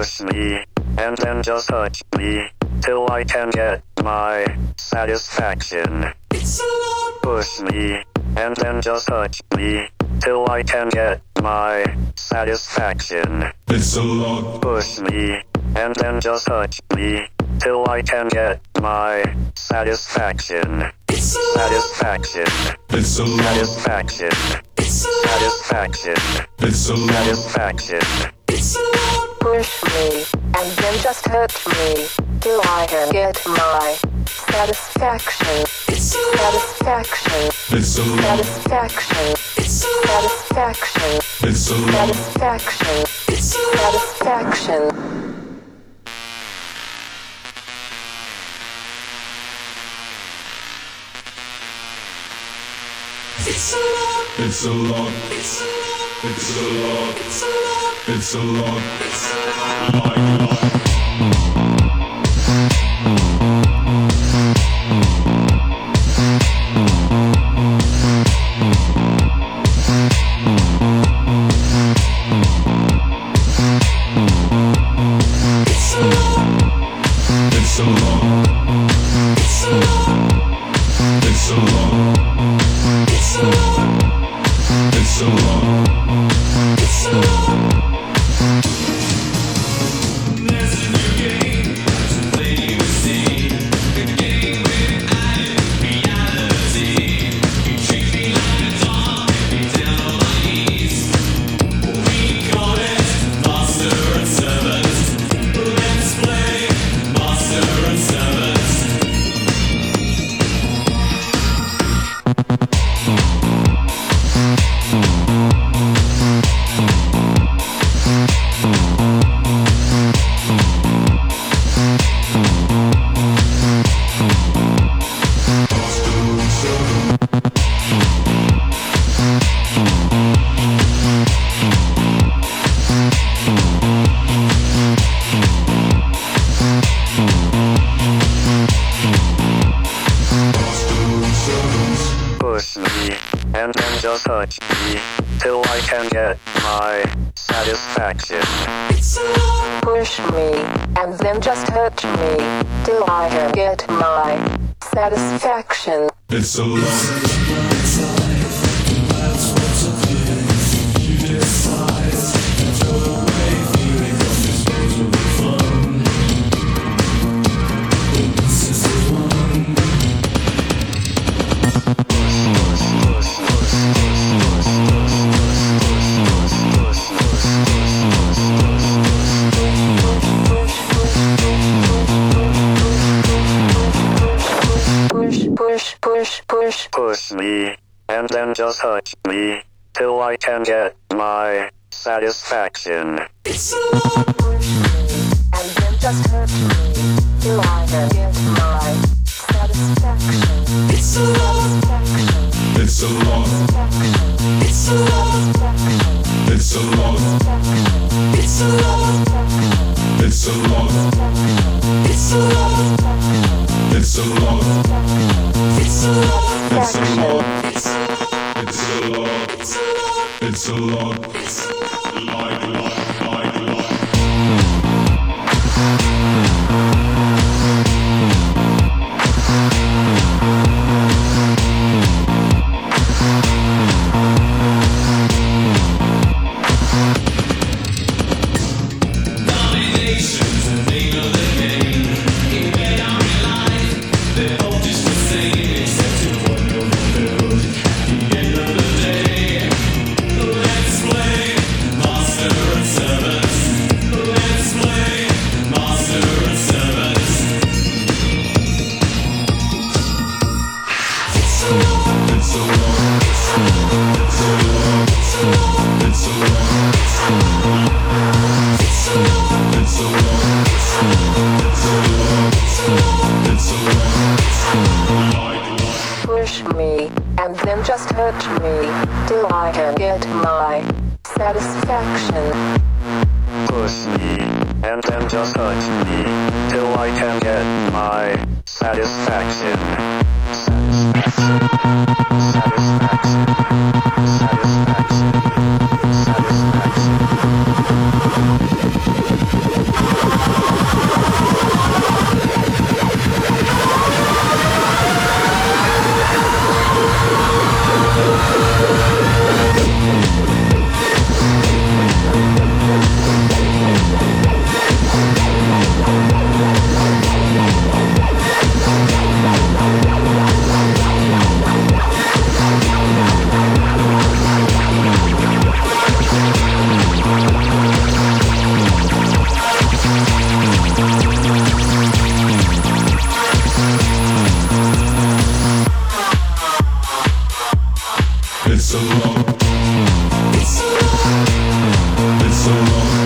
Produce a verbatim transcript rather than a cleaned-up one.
Push me, and then just touch me, till I can get my satisfaction. It's a lot. Push me, and then just touch me, till I can get my satisfaction. It's a lot. Push me, and then just touch me, till I can get my satisfaction. It's a lot. Satisfaction. It's a lot. Satisfaction. It's a lot. Satisfaction. It's a lot. Satisfaction. It's a lot. Push me, and then just touch me, till I can get my satisfaction. It's a lot. Satisfaction. It's a lot. Satisfaction. It's a lot. Satisfaction. It's a lot. Satisfaction. It's a lot. Satisfaction. It's a lot. It's a lot. It's a lot. It's a lot. It's a lot. It's a lot. It's a lot. Like life. It's a lot. It's a lot. It's a lot. It's a lot. It's a lot. It's a lot. It's a lot. There's a new game to play, you see. A game without reality. You treat me like a dog, me down on my knees. We call it master and servant. Let's play master and servant. Push me, and then just touch me, till I can get my satisfaction. It's a lot. Push me, and then just touch me, till I can get my satisfaction. It's a lot. Push, push, push, push. Push me, and then just touch me, till I can get my satisfaction. It's a lot. Push me, and then just touch me, till I can get my satisfaction. It's a lot. Satisfaction. It's a lot. It's a lot. It's a lot. It's a lot. It's a lot. It's a lot. It's a lot. It's a lot. It's a lot. It's a lot. It's a lot. It's a lot. It's a lot. It's a lot. Like life. Like life. Domination's the name of the game. You may not realize they're all just the same, except in one of the build. At the end of the day, let's play master and servants. Let's play master and servants. It's a lot. It's a lot. It's a lot. It's a lot. It's a lot. It's a lot. It's a lot. It's a lot. It's a lot. Like life. Push me, and then just touch me, till I can get my satisfaction. Push me, and then just touch me, till I can get my satisfaction. Satisfaction. Satisfaction. Satisfaction. Satisfaction. It's so long. It's so long. It's so long.